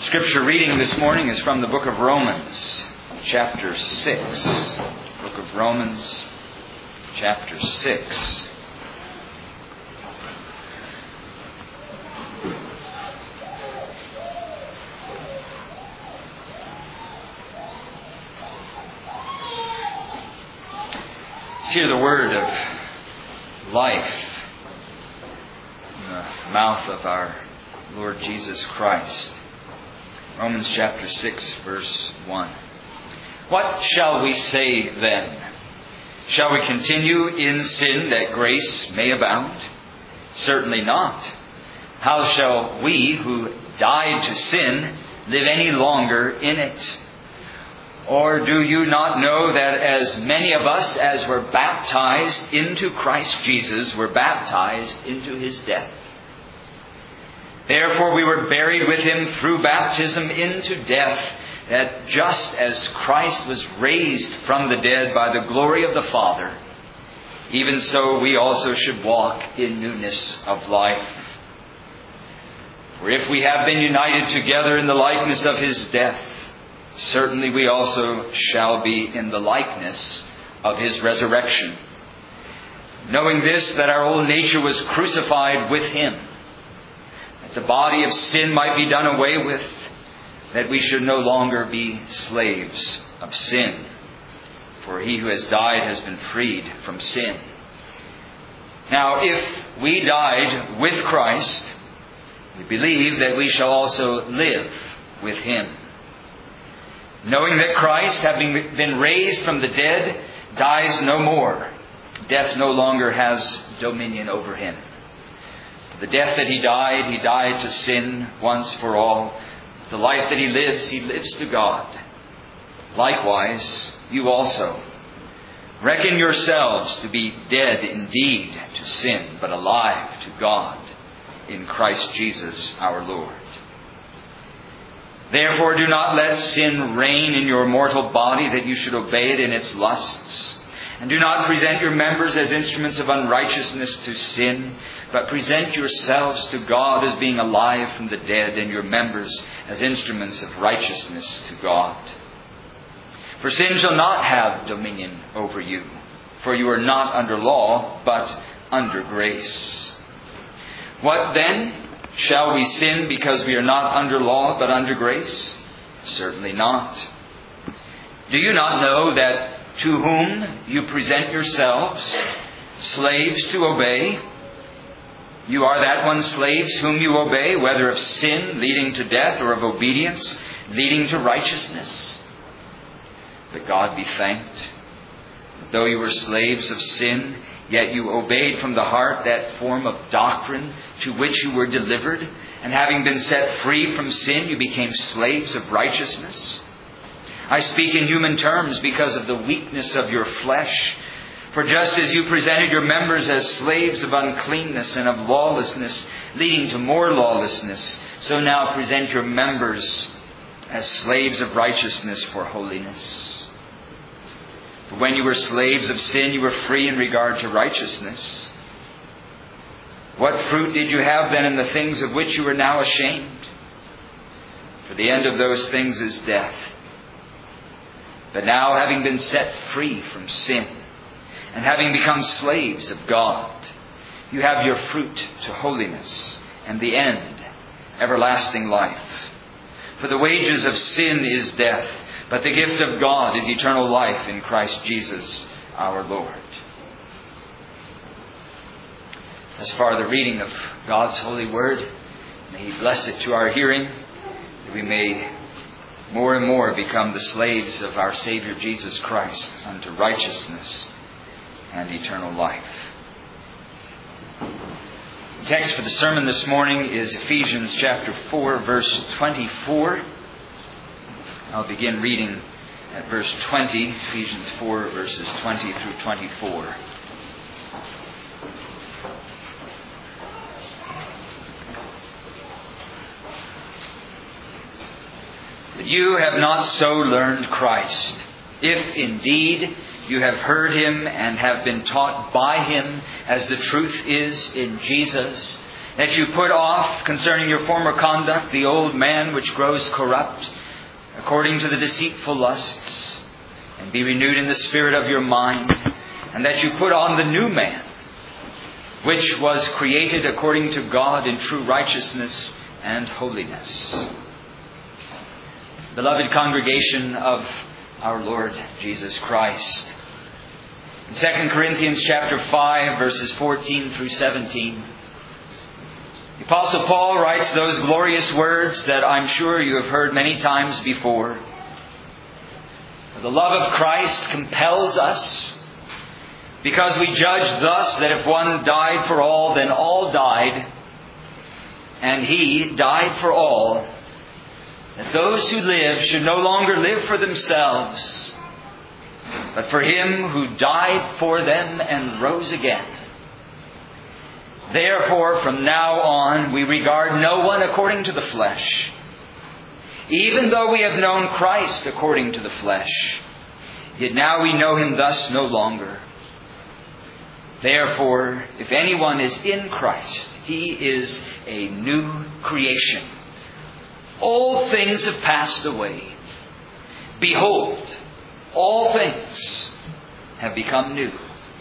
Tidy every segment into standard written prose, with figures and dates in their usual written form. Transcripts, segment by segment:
Scripture reading this morning is from the book of Romans, chapter 6. Book of Romans, chapter 6. Let's hear the word of life in the mouth of our Lord Jesus Christ. Romans chapter 6, verse 1. What shall we say then? Shall we continue in sin that grace may abound? Certainly not. How shall we who died to sin live any longer in it? Or do you not know that as many of us as were baptized into Christ Jesus were baptized into His death? Therefore we were buried with Him through baptism into death, that just as Christ was raised from the dead by the glory of the Father, even so we also should walk in newness of life. For if we have been united together in the likeness of His death, certainly we also shall be in the likeness of His resurrection. Knowing this, that our old nature was crucified with Him, that the body of sin might be done away with, that we should no longer be slaves of sin. For he who has died has been freed from sin. Now, if we died with Christ, we believe that we shall also live with Him. Knowing that Christ, having been raised from the dead, dies no more, death no longer has dominion over Him. The death that He died to sin once for all. The life that He lives to God. Likewise, you also. Reckon yourselves to be dead indeed to sin, but alive to God in Christ Jesus our Lord. Therefore do not let sin reign in your mortal body, that you should obey it in its lusts. And do not present your members as instruments of unrighteousness to sin, but present yourselves to God as being alive from the dead, and your members as instruments of righteousness to God. For sin shall not have dominion over you, for you are not under law, but under grace. What then? Shall we sin because we are not under law, but under grace? Certainly not. Do you not know that to whom you present yourselves slaves to obey, you are that one slaves whom you obey, whether of sin leading to death or of obedience leading to righteousness? But God be thanked, that though you were slaves of sin, yet you obeyed from the heart that form of doctrine to which you were delivered, and having been set free from sin, you became slaves of righteousness. I speak in human terms because of the weakness of your flesh. For just as you presented your members as slaves of uncleanness and of lawlessness, leading to more lawlessness, so now present your members as slaves of righteousness for holiness. For when you were slaves of sin, you were free in regard to righteousness. What fruit did you have then in the things of which you are now ashamed? For the end of those things is death. But now, having been set free from sin, and having become slaves of God, you have your fruit to holiness, and the end, everlasting life. For the wages of sin is death, but the gift of God is eternal life in Christ Jesus our Lord. As far the reading of God's holy word, may He bless it to our hearing, that we may more and more become the slaves of our Savior Jesus Christ unto righteousness and eternal life. The text for the sermon this morning is Ephesians chapter 4, verse 24. I'll begin reading at verse 20, Ephesians 4, verses 20 through 24. But you have not so learned Christ, if indeed you have heard Him and have been taught by Him, as the truth is in Jesus, that you put off concerning your former conduct the old man which grows corrupt according to the deceitful lusts, and be renewed in the spirit of your mind, and that you put on the new man, which was created according to God in true righteousness and holiness. Beloved congregation of our Lord Jesus Christ, in 2 Corinthians chapter 5, verses 14 through 17, the Apostle Paul writes those glorious words that I'm sure you have heard many times before. The love of Christ compels us, because we judge thus that if one died for all, then all died, and He died for all, that those who live should no longer live for themselves, but for Him who died for them and rose again. Therefore, from now on, we regard no one according to the flesh, even though we have known Christ according to the flesh. Yet now we know Him thus no longer. Therefore, if anyone is in Christ, he is a new creation. Old things have passed away. Behold, all things have become new.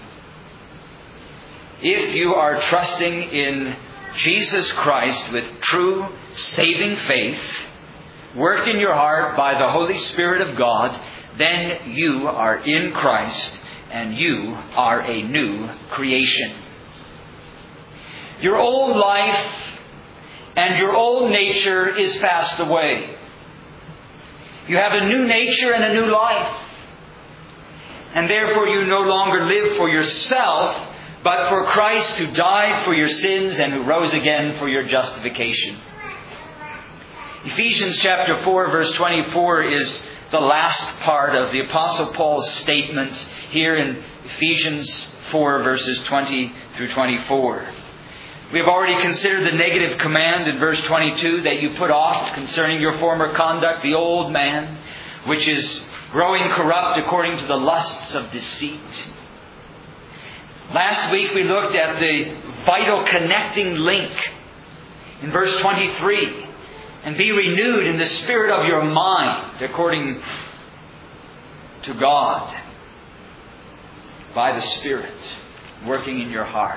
If you are trusting in Jesus Christ with true saving faith, worked in your heart by the Holy Spirit of God, then you are in Christ and you are a new creation. Your old life and your old nature is passed away. You have a new nature and a new life. And therefore you no longer live for yourself, but for Christ who died for your sins and who rose again for your justification. Ephesians chapter 4 verse 24 is the last part of the Apostle Paul's statement here in Ephesians 4 verses 20 through 24. We have already considered the negative command in verse 22 that you put off concerning your former conduct the old man, which is growing corrupt according to the lusts of deceit. Last week we looked at the vital connecting link in verse 23. And be renewed in the spirit of your mind according to God by the Spirit working in your heart.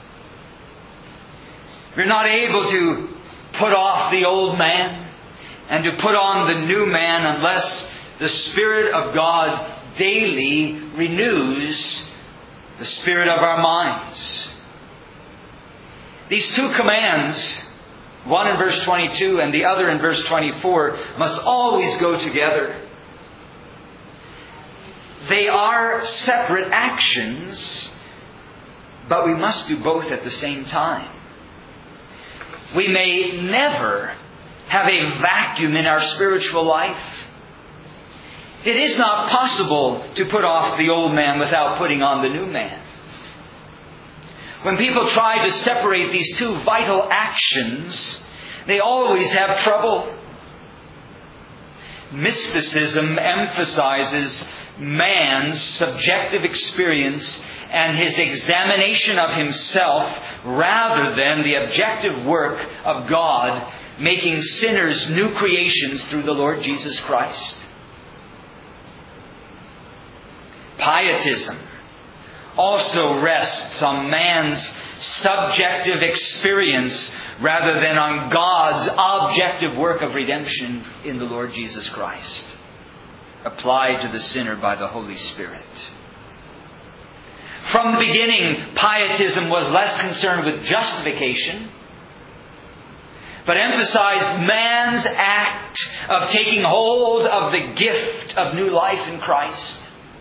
You're not able to put off the old man and to put on the new man unless the Spirit of God daily renews the spirit of our minds. These two commands, one in verse 22 and the other in verse 24, must always go together. They are separate actions, but we must do both at the same time. We may never have a vacuum in our spiritual life. It is not possible to put off the old man without putting on the new man. When people try to separate these two vital actions, they always have trouble. Mysticism emphasizes man's subjective experience and his examination of himself rather than the objective work of God making sinners new creations through the Lord Jesus Christ. Pietism also rests on man's subjective experience rather than on God's objective work of redemption in the Lord Jesus Christ, applied to the sinner by the Holy Spirit. From the beginning, pietism was less concerned with justification, but emphasized man's act of taking hold of the gift of new life in Christ.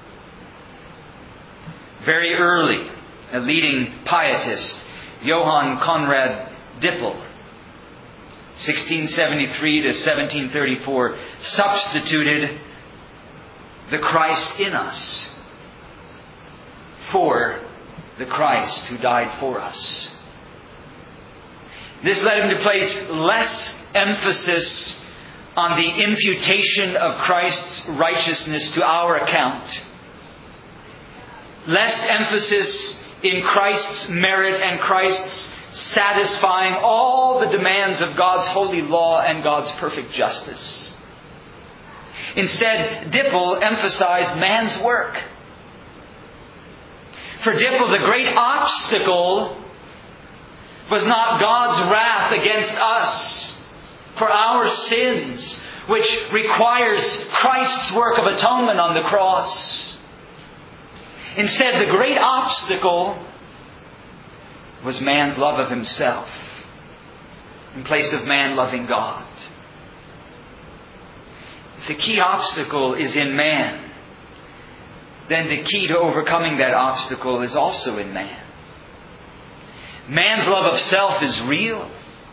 Very early, a leading pietist, Johann Conrad Dippel, 1673 to 1734, substituted the Christ in us for the Christ who died for us. This led him to place less emphasis on the imputation of Christ's righteousness to our account, less emphasis in Christ's merit and Christ's satisfying all the demands of God's holy law and God's perfect justice. Instead, Dipple emphasized man's work. For Dipple, the great obstacle was not God's wrath against us for our sins, which requires Christ's work of atonement on the cross. Instead, the great obstacle was man's love of himself in place of man loving God. If the key obstacle is in man, then the key to overcoming that obstacle is also in man. Man's love of self is real,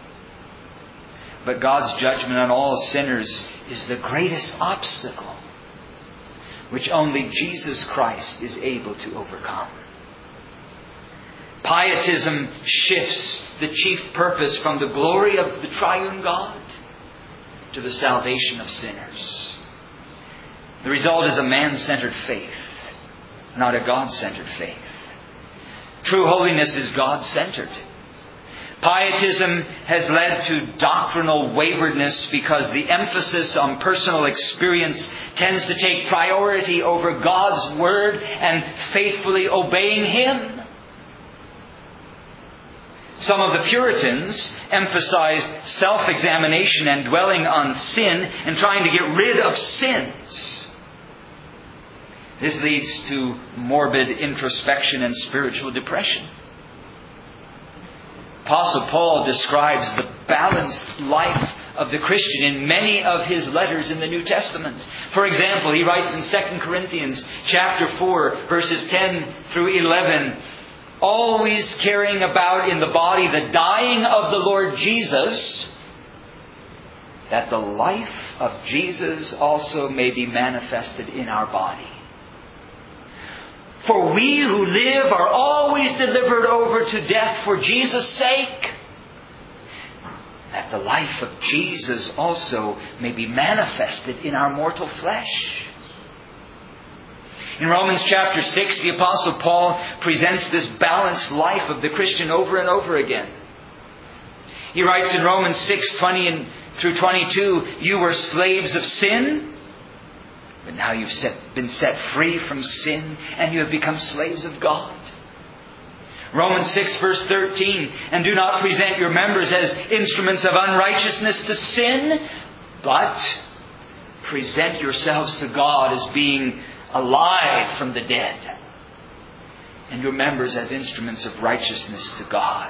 but God's judgment on all sinners is the greatest obstacle, which only Jesus Christ is able to overcome. Pietism shifts the chief purpose from the glory of the triune God to the salvation of sinners. The result is a man-centered faith, not a God-centered faith. True holiness is God-centered. Pietism has led to doctrinal waywardness because the emphasis on personal experience tends to take priority over God's Word and faithfully obeying Him. Some of the Puritans emphasized self-examination and dwelling on sin and trying to get rid of sins. This leads to morbid introspection and spiritual depression. Apostle Paul describes the balanced life of the Christian in many of his letters in the New Testament. For example, he writes in 2 Corinthians chapter 4, verses 10 through 11, always carrying about in the body the dying of the Lord Jesus, that the life of Jesus also may be manifested in our body. For we who live are always delivered over to death for Jesus' sake, that the life of Jesus also may be manifested in our mortal flesh. In Romans chapter 6, the Apostle Paul presents this balanced life of the Christian over and over again. He writes in Romans 6:20 through 22, you were slaves of sin, but now you've been set free from sin and you have become slaves of God. Romans 6 verse 13, and do not present your members as instruments of unrighteousness to sin, but present yourselves to God as being alive from the dead, and your members as instruments of righteousness to God.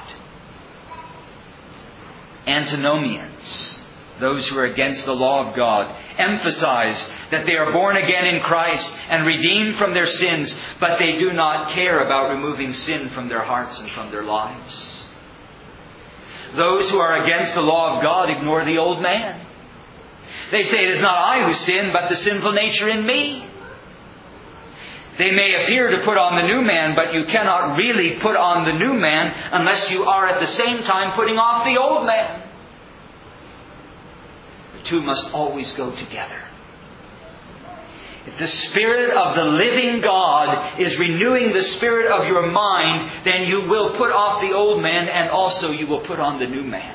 Antinomians, those who are against the law of God, emphasize that they are born again in Christ and redeemed from their sins, but they do not care about removing sin from their hearts and from their lives. Those who are against the law of God ignore the old man. They say, it is not I who sin, but the sinful nature in me. They may appear to put on the new man, but you cannot really put on the new man unless you are at the same time putting off the old man. The two must always go together. If the Spirit of the living God is renewing the spirit of your mind, then you will put off the old man and also you will put on the new man.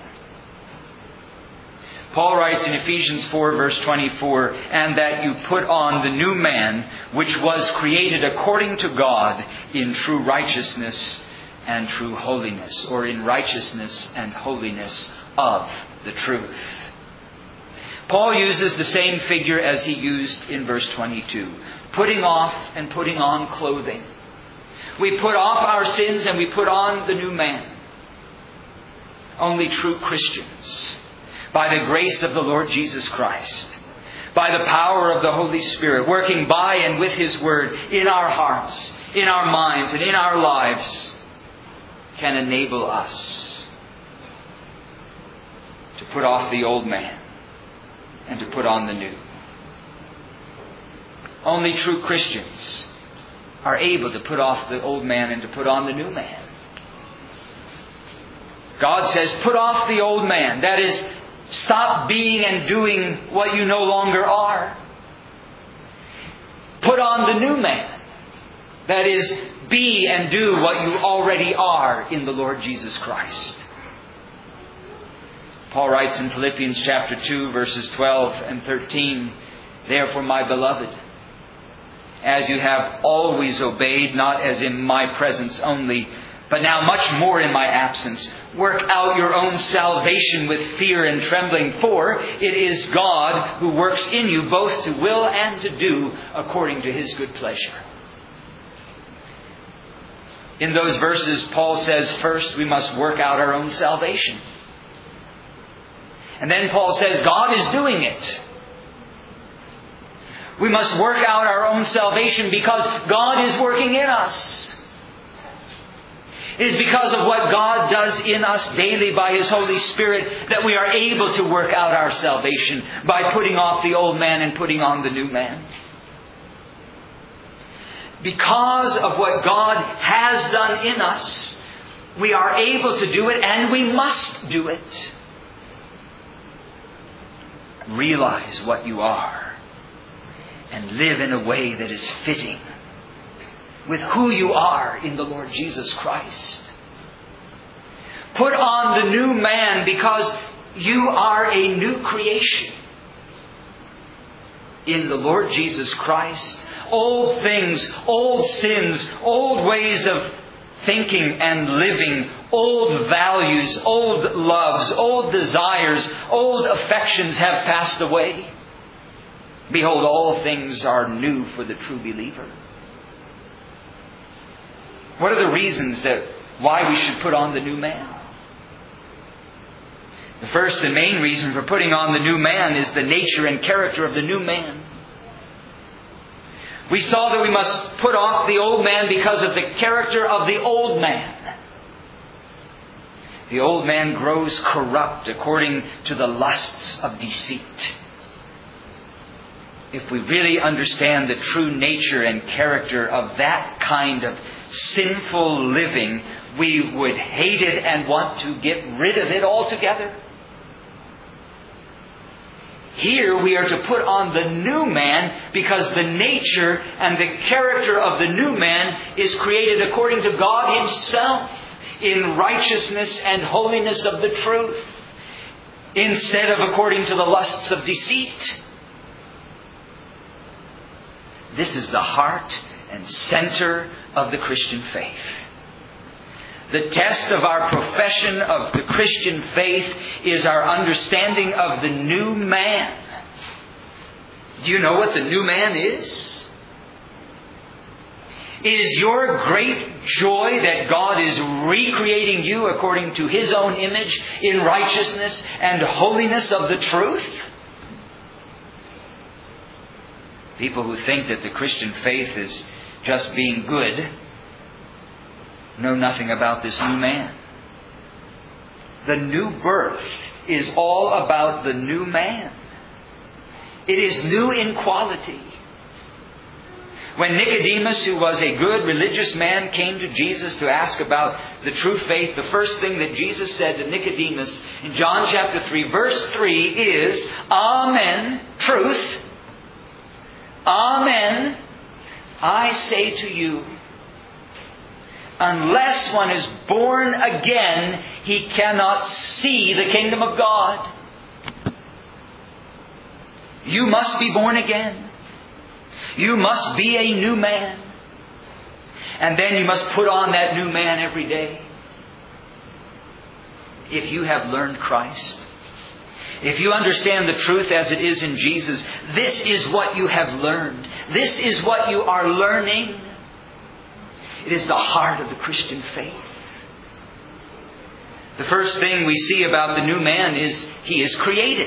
Paul writes in Ephesians 4 verse 24, and that you put on the new man, which was created according to God in true righteousness and true holiness, or in righteousness and holiness of the truth. Paul uses the same figure as he used in verse 22, putting off and putting on clothing. We put off our sins and we put on the new man. Only true Christians, by the grace of the Lord Jesus Christ, by the power of the Holy Spirit, working by and with His Word in our hearts, in our minds, and in our lives, can enable us to put off the old man and to put on the new. Only true Christians are able to put off the old man and to put on the new man. God says, put off the old man. That is, stop being and doing what you no longer are. Put on the new man. That is, be and do what you already are in the Lord Jesus Christ. Paul writes in Philippians chapter 2, verses 12 and 13, "Therefore, my beloved, as you have always obeyed, not as in my presence only, but now much more in my absence, work out your own salvation with fear and trembling, for it is God who works in you both to will and to do according to His good pleasure." In those verses, Paul says, first we must work out our own salvation. And then Paul says, God is doing it. We must work out our own salvation because God is working in us. It is because of what God does in us daily by His Holy Spirit that we are able to work out our salvation by putting off the old man and putting on the new man. Because of what God has done in us, we are able to do it and we must do it. Realize what you are and live in a way that is fitting with who you are in the Lord Jesus Christ. Put on the new man because you are a new creation in the Lord Jesus Christ. Old things, old sins, old ways of thinking and living, old values, old loves, old desires, old affections have passed away. Behold, all things are new for the true believer. What are the reasons why we should put on the new man? The first and main reason for putting on the new man is the nature and character of the new man. We saw that we must put off the old man because of the character of the old man. The old man grows corrupt according to the lusts of deceit. If we really understand the true nature and character of that kind of sinful living, we would hate it and want to get rid of it altogether. Here we are to put on the new man because the nature and the character of the new man is created according to God Himself in righteousness and holiness of the truth, instead of according to the lusts of deceit. This is the heart and center of the Christian faith. The test of our profession of the Christian faith is our understanding of the new man. Do you know what the new man is? It is your great joy that God is recreating you according to His own image in righteousness and holiness of the truth. People who think that the Christian faith is just being good know nothing about this new man. The new birth is all about the new man. It is new in quality. When Nicodemus, who was a good religious man, came to Jesus to ask about the true faith, the first thing that Jesus said to Nicodemus in John chapter 3, verse 3 is, Amen, truth. Amen, I say to you, unless one is born again, he cannot see the kingdom of God. You must be born again. You must be a new man. And then you must put on that new man every day. If you have learned Christ, if you understand the truth as it is in Jesus, this is what you have learned. This is what you are learning. It is the heart of the Christian faith. The first thing we see about the new man is he is created.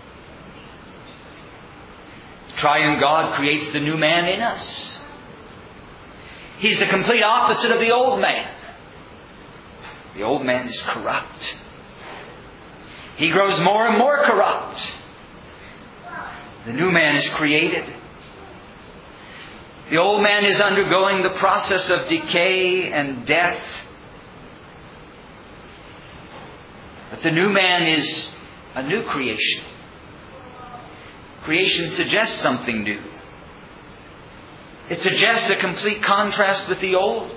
The triune God creates the new man in us. He's the complete opposite of the old man. The old man is corrupt. He grows more and more corrupt. The new man is created. The old man is undergoing the process of decay and death. But the new man is a new creation. Creation suggests something new. It suggests a complete contrast with the old.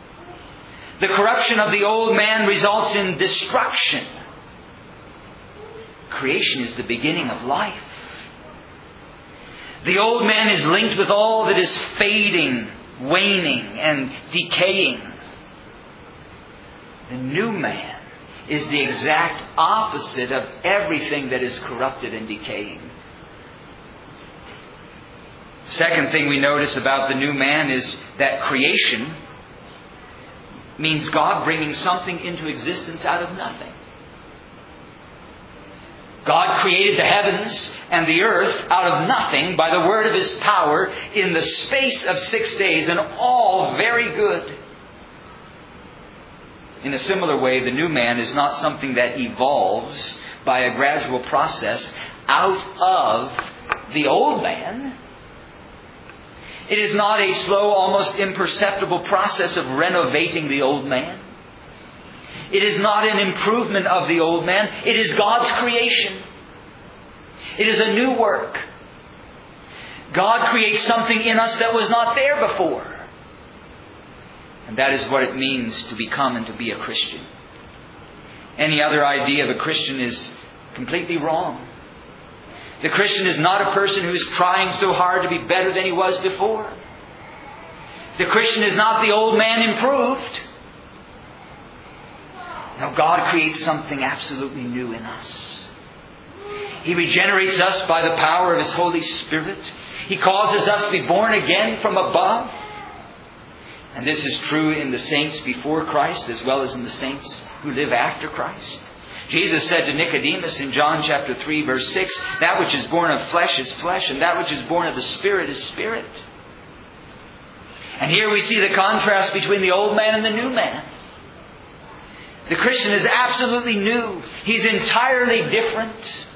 The corruption of the old man results in destruction. creation is the beginning of life. The old man is linked with all that is fading, waning, and decaying. The new man is the exact opposite of everything that is corrupted and decaying. Second thing we notice about the new man is that creation means God bringing something into existence out of nothing. God created the heavens and the earth out of nothing by the word of His power in the space of 6 days, and all very good. In a similar way, the new man is not something that evolves by a gradual process out of the old man. It is not a slow, almost imperceptible process of renovating the old man. It is not an improvement of the old man. It is God's creation. It is a new work. God creates something in us that was not there before. And that is what it means to become and to be a Christian. Any other idea of a Christian is completely wrong. The Christian is not a person who is trying so hard to be better than he was before. The Christian is not the old man improved. No, God creates something absolutely new in us. He regenerates us by the power of His Holy Spirit. He causes us to be born again from above. And this is true in the saints before Christ as well as in the saints who live after Christ. Jesus said to Nicodemus in John chapter 3 verse 6, that which is born of flesh is flesh, and that which is born of the Spirit is spirit. And here we see the contrast between the old man and the new man. The Christian is absolutely new. He's entirely different.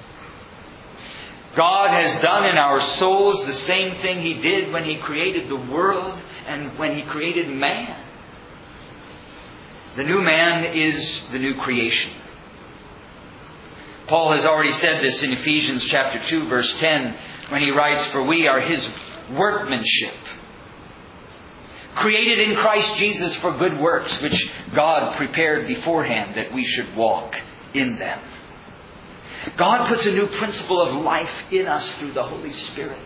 God has done in our souls the same thing He did when He created the world and when He created man. The new man is the new creation. Paul has already said this in Ephesians chapter 2 verse 10 when he writes, "For we are His workmanship, created in Christ Jesus for good works, which God prepared beforehand that we should walk in them." God puts a new principle of life in us through the Holy Spirit.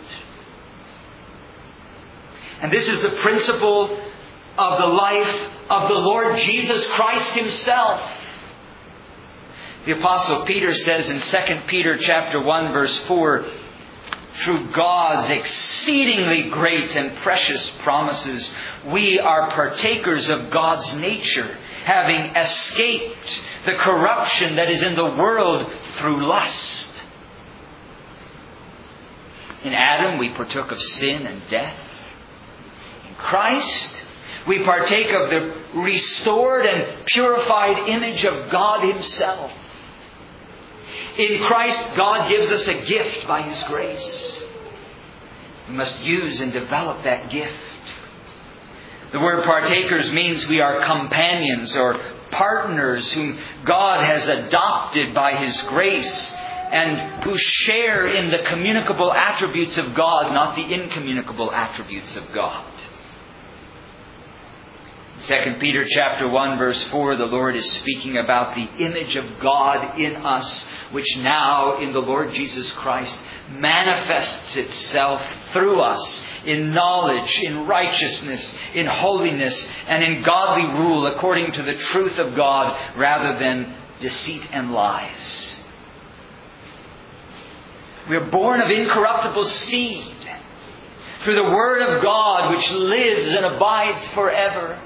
And this is the principle of the life of the Lord Jesus Christ Himself. The Apostle Peter says in 2 Peter chapter 1 verse 4, "Through God's exceedingly great and precious promises, we are partakers of God's nature, having escaped the corruption that is in the world through lust." In Adam, we partook of sin and death. In Christ, we partake of the restored and purified image of God Himself. In Christ, God gives us a gift by His grace. We must use and develop that gift. The word partakers means we are companions or partners whom God has adopted by His grace and who share in the communicable attributes of God, not the incommunicable attributes of God. 2 Peter chapter 1 verse 4, the Lord is speaking about the image of God in us, which now in the Lord Jesus Christ manifests itself through us in knowledge, in righteousness, in holiness, and in godly rule according to the truth of God rather than deceit and lies. We are born of incorruptible seed through the Word of God which lives and abides forever.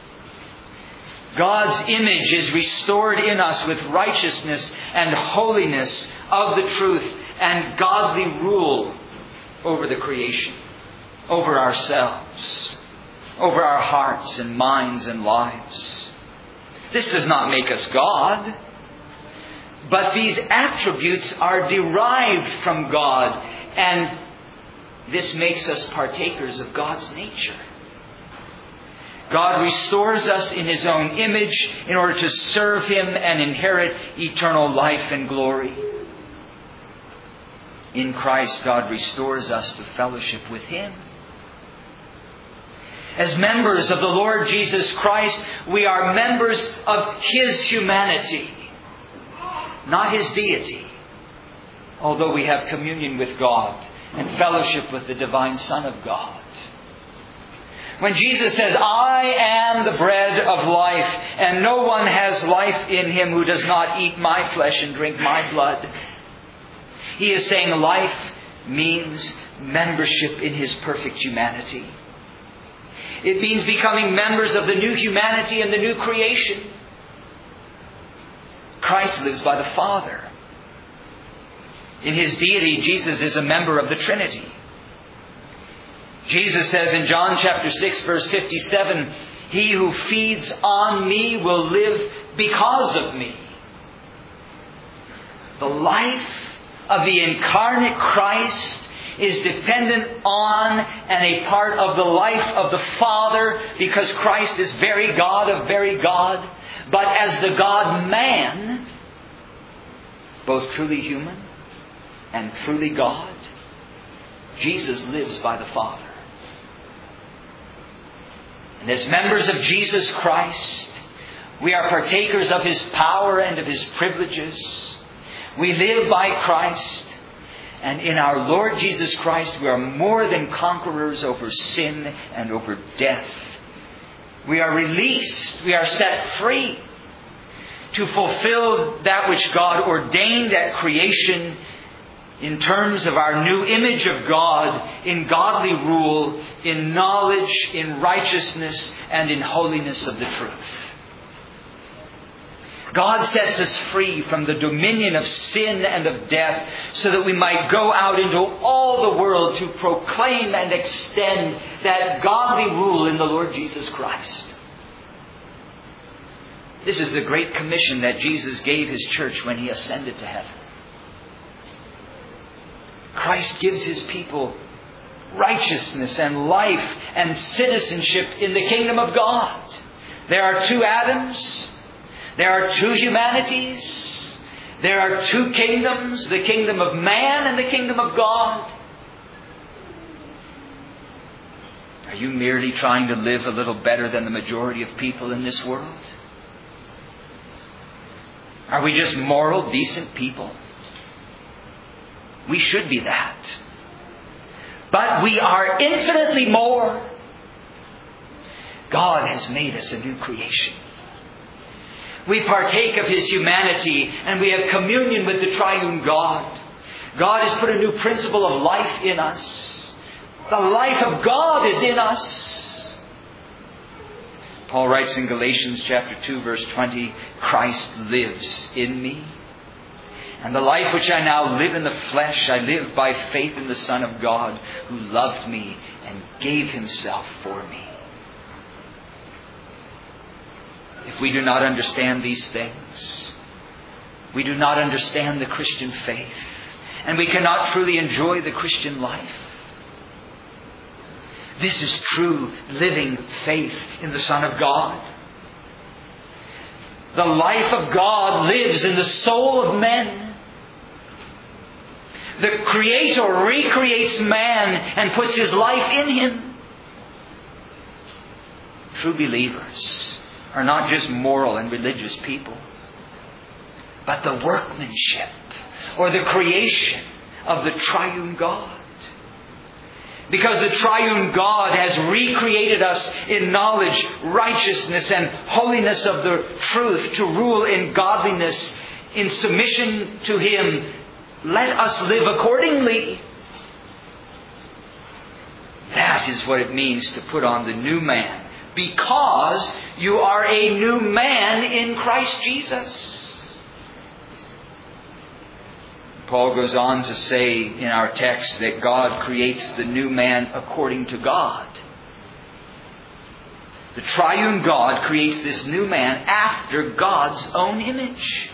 God's image is restored in us with righteousness and holiness of the truth and godly rule over the creation, over ourselves, over our hearts and minds and lives. This does not make us God, but these attributes are derived from God, and this makes us partakers of God's nature. God restores us in His own image in order to serve Him and inherit eternal life and glory. In Christ, God restores us to fellowship with Him. As members of the Lord Jesus Christ, we are members of His humanity, not His deity. although we have communion with God and fellowship with the divine Son of God. When Jesus says, I am the bread of life, and no one has life in him who does not eat my flesh and drink my blood, he is saying life means membership in his perfect humanity. It means becoming members of the new humanity and the new creation. Christ lives by the Father. In his deity, Jesus is a member of the Trinity. Jesus says in John chapter 6, verse 57, he who feeds on me will live because of me. The life of the incarnate Christ is dependent on and a part of the life of the Father, because Christ is very God of very God. But as the God-man, both truly human and truly God, Jesus lives by the Father. And as members of Jesus Christ, we are partakers of his power and of his privileges. We live by Christ. And in our Lord Jesus Christ, we are more than conquerors over sin and over death. We are released. We are set free to fulfill that which God ordained at creation in terms of our new image of God, in godly rule, in knowledge, in righteousness, and in holiness of the truth. God sets us free from the dominion of sin and of death so that we might go out into all the world to proclaim and extend that godly rule in the Lord Jesus Christ. This is the great commission that Jesus gave his church when he ascended to heaven. Christ gives his people righteousness and life and citizenship in the kingdom of God. There are two Adams. There are two humanities. There are two kingdoms, the kingdom of man and the kingdom of God. Are you merely trying to live a little better than the majority of people in this world? Are we just moral, decent people? We should be that. But we are infinitely more. God has made us a new creation. We partake of his humanity and we have communion with the triune God. God has put a new principle of life in us. The life of God is in us. Paul writes in Galatians chapter 2, verse 20, Christ lives in me. And the life which I now live in the flesh, I live by faith in the Son of God, who loved me and gave himself for me. If we do not understand these things, we do not understand the Christian faith, and we cannot truly enjoy the Christian life. This is true living faith in the Son of God. The life of God lives in the soul of men. The Creator recreates man and puts his life in him. True believers are not just moral and religious people, but the workmanship or the creation of the triune God. Because the triune God has recreated us in knowledge, righteousness, and holiness of the truth to rule in godliness, in submission to him. Let us live accordingly. That is what it means to put on the new man. Because you are a new man in Christ Jesus. Paul goes on to say in our text that God creates the new man according to God. The triune God creates this new man after God's own image.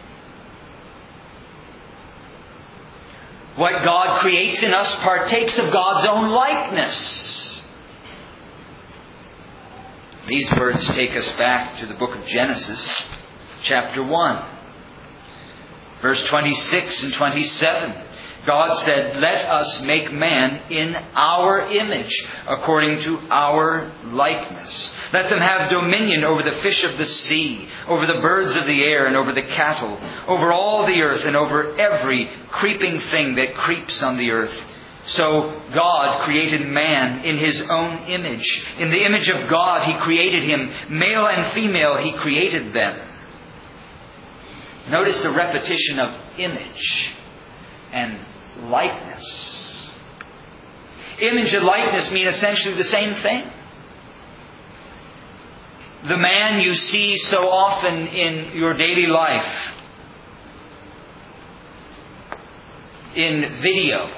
What God creates in us partakes of God's own likeness. These words take us back to the book of Genesis, chapter 1. Verse 26 and 27. God said, "Let us make man in our image, according to our likeness. Let them have dominion over the fish of the sea, over the birds of the air, and over the cattle, over all the earth, and over every creeping thing that creeps on the earth." So God created man in His own image. In the image of God He created him. Male and female He created them. Notice the repetition of image and likeness. Image and likeness mean essentially the same thing. The man you see so often in your daily life, in video,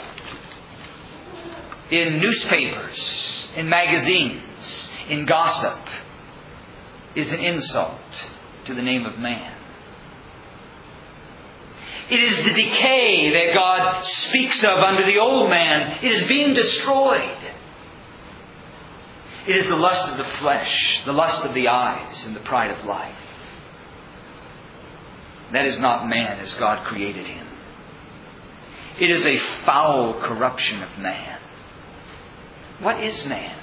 in newspapers, in magazines, in gossip, is an insult to the name of man. It is the decay that God speaks of under the old man. It is being destroyed. It is the lust of the flesh, the lust of the eyes, and the pride of life. That is not man as God created him. It is a foul corruption of man. What is man?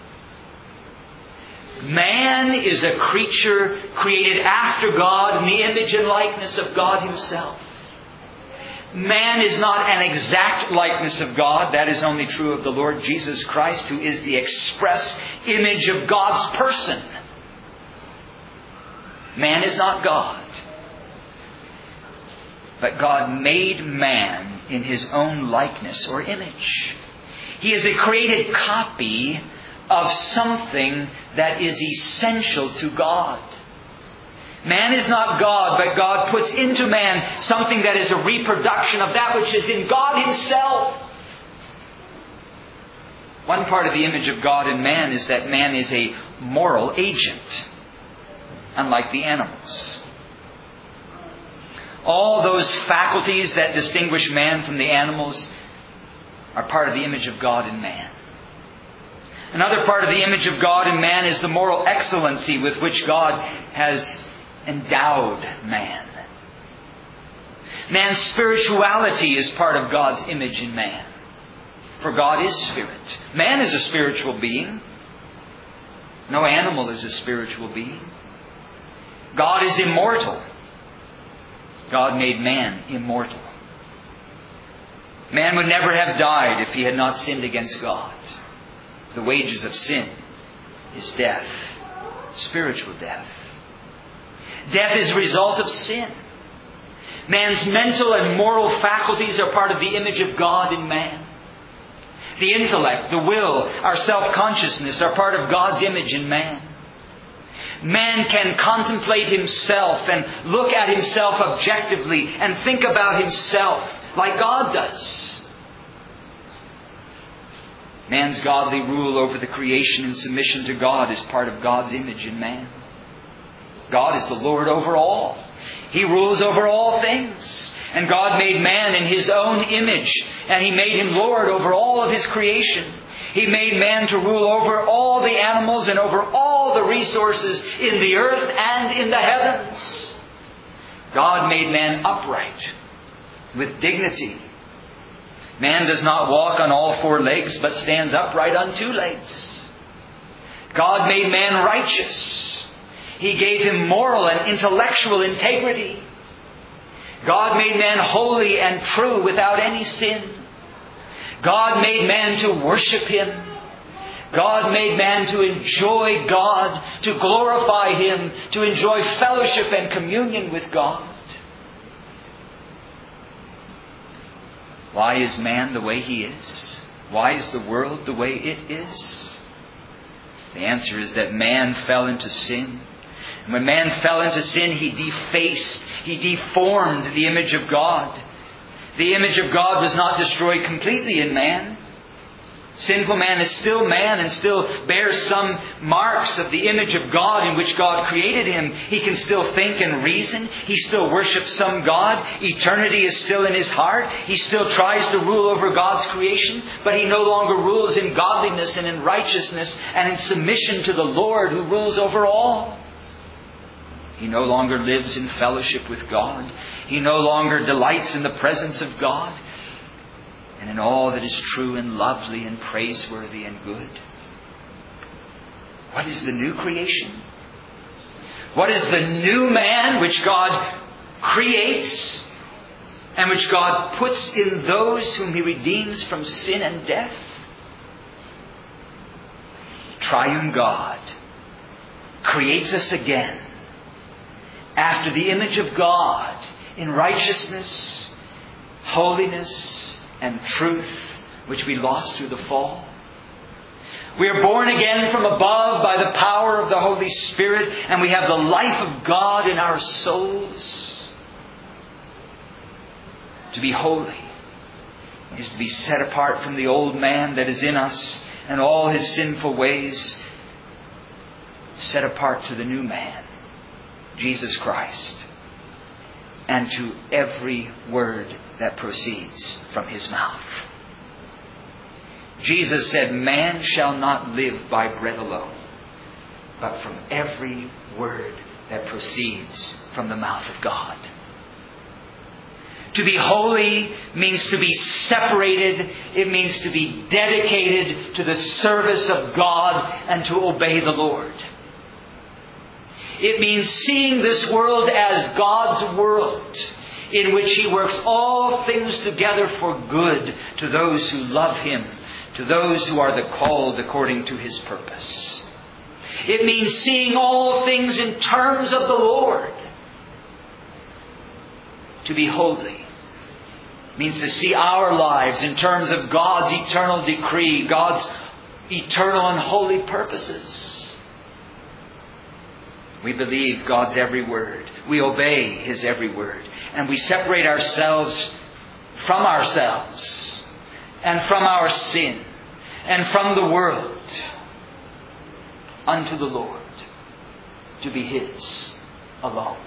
Man is a creature created after God in the image and likeness of God Himself. Man is not an exact likeness of God. That is only true of the Lord Jesus Christ, who is the express image of God's person. Man is not God. But God made man in His own likeness or image. He is a created copy of something that is essential to God. Man is not God, but God puts into man something that is a reproduction of that which is in God Himself. One part of the image of God in man is that man is a moral agent, unlike the animals. All those faculties that distinguish man from the animals are part of the image of God in man. Another part of the image of God in man is the moral excellency with which God has endowed man. Man's spirituality is part of God's image in man. For God is spirit. Man is a spiritual being. No animal is a spiritual being. God is immortal. God made man immortal. Man would never have died if he had not sinned against God. The wages of sin is death, spiritual death. Death is a result of sin. Man's mental and moral faculties are part of the image of God in man. The intellect, the will, our self-consciousness are part of God's image in man. Man can contemplate himself and look at himself objectively and think about himself like God does. Man's godly rule over the creation and submission to God is part of God's image in man. God is the Lord over all. He rules over all things. And God made man in His own image, and He made him Lord over all of His creation. He made man to rule over all the animals and over all the resources in the earth and in the heavens. God made man upright, with dignity. Man does not walk on all four legs, but stands upright on two legs. God made man righteous. He gave him moral and intellectual integrity. God made man holy and true without any sin. God made man to worship Him. God made man to enjoy God, to glorify Him, to enjoy fellowship and communion with God. Why is man the way he is? Why is the world the way it is? The answer is that man fell into sin. And when man fell into sin, he defaced, he deformed the image of God. The image of God was not destroyed completely in man. Sinful man is still man and still bears some marks of the image of God in which God created him. He can still think and reason. He still worships some God. Eternity is still in his heart. He still tries to rule over God's creation, but he no longer rules in godliness and in righteousness and in submission to the Lord who rules over all. He no longer lives in fellowship with God. He no longer delights in the presence of God. all that is true and lovely and praiseworthy and good. What is the new creation? What is the new man which God creates and which God puts in those whom He redeems from sin and death? Triune God creates us again after the image of God in righteousness, holiness, and truth, which we lost through the fall. We are born again from above by the power of the Holy Spirit, and we have the life of God in our souls. To be holy is to be set apart from the old man that is in us and all his sinful ways, set apart to the new man, Jesus Christ, and to every word that proceeds from His mouth. Jesus said, "Man shall not live by bread alone, but from every word that proceeds from the mouth of God." To be holy means to be separated. It means to be dedicated to the service of God and to obey the Lord. It means seeing this world as God's world, in which He works all things together for good to those who love Him, to those who are the called according to His purpose. It means seeing all things in terms of the Lord. To be holy means to see our lives in terms of God's eternal decree, God's eternal and holy purposes. We believe God's every word. We obey His every word. And we separate ourselves from ourselves and from our sin and from the world unto the Lord, to be His alone.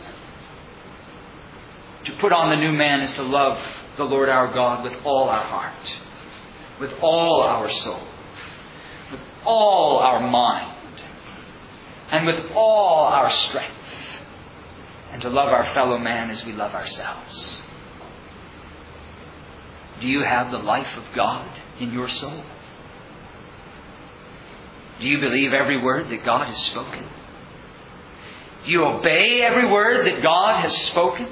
To put on the new man is to love the Lord our God with all our heart, with all our soul, with all our mind, and with all our strength, and to love our fellow man as we love ourselves. Do you have the life of God in your soul? Do you believe every word that God has spoken? Do you obey every word that God has spoken?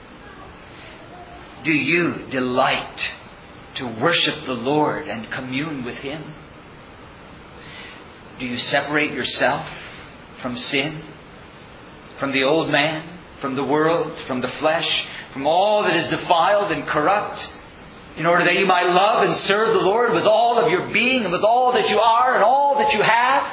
Do you delight to worship the Lord and commune with Him? Do you separate yourself from sin, from the old man, from the world, from the flesh, from all that is defiled and corrupt, in order that you might love and serve the Lord with all of your being and with all that you are and all that you have?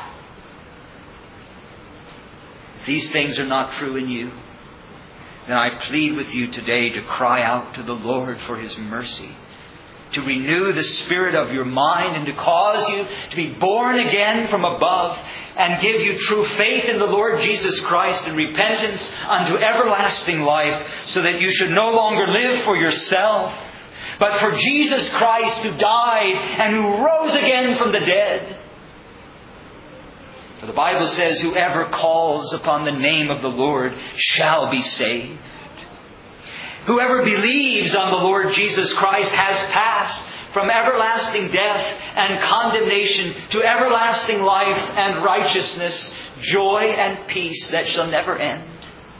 If these things are not true in you, then I plead with you today to cry out to the Lord for His mercy, to renew the spirit of your mind and to cause you to be born again from above and give you true faith in the Lord Jesus Christ and repentance unto everlasting life, so that you should no longer live for yourself, but for Jesus Christ, who died and who rose again from the dead. For the Bible says, "Whoever calls upon the name of the Lord shall be saved." Whoever believes on the Lord Jesus Christ has passed from everlasting death and condemnation to everlasting life and righteousness, joy and peace that shall never end.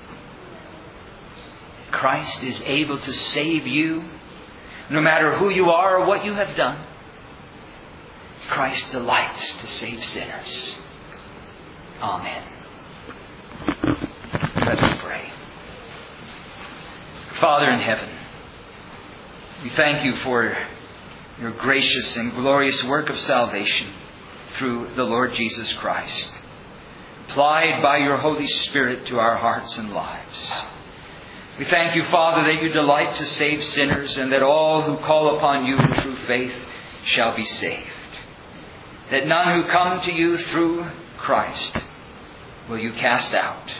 Christ is able to save you, no matter who you are or what you have done. Christ delights to save sinners. Amen. Let us pray. Father in heaven, we thank You for Your gracious and glorious work of salvation through the Lord Jesus Christ, applied by Your Holy Spirit to our hearts and lives. We thank You, Father, that You delight to save sinners, and that all who call upon You through faith shall be saved. That none who come to You through Christ will You cast out.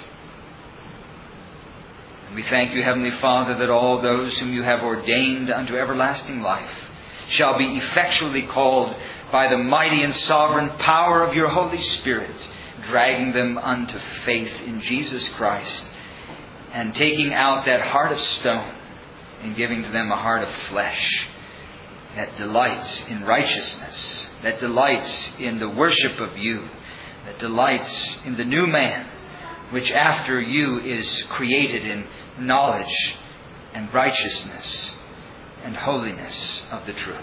And we thank You, Heavenly Father, that all those whom You have ordained unto everlasting life shall be effectually called by the mighty and sovereign power of Your Holy Spirit, dragging them unto faith in Jesus Christ, and taking out that heart of stone and giving to them a heart of flesh, that delights in righteousness, that delights in the worship of you, that delights in the new man, which after you is created in knowledge and righteousness and holiness of the truth.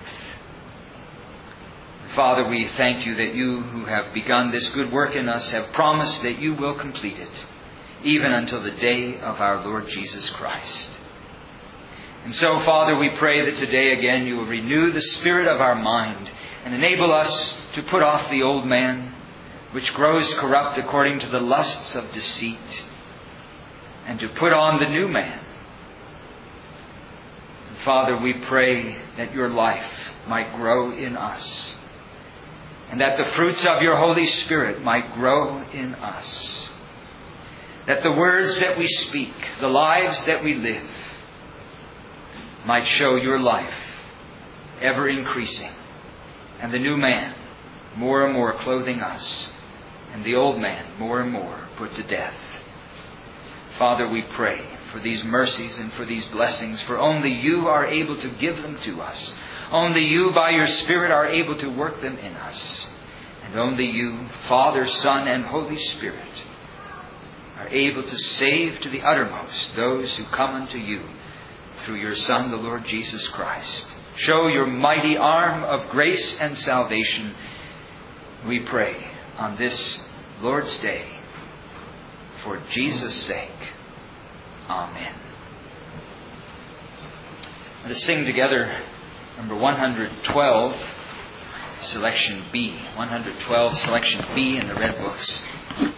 Father, we thank you that you who have begun this good work in us have promised that you will complete it, even until the day of our Lord Jesus Christ. And so, Father, we pray that today again you will renew the spirit of our mind and enable us to put off the old man, which grows corrupt according to the lusts of deceit, and to put on the new man. And Father, we pray that your life might grow in us, and that the fruits of your Holy Spirit might grow in us, that the words that we speak, the lives that we live, might show your life ever increasing, and the new man more and more clothing us, and the old man more and more put to death. Father, we pray for these mercies and for these blessings, for only you are able to give them to us. Only you by your Spirit are able to work them in us. And only you, Father, Son, and Holy Spirit, are able to save to the uttermost those who come unto you through your Son, the Lord Jesus Christ. Show your mighty arm of grace and salvation, we pray, on this Lord's Day, for Jesus' sake. Amen. Let us sing together number 112, selection B. 112, selection B in the Red Books.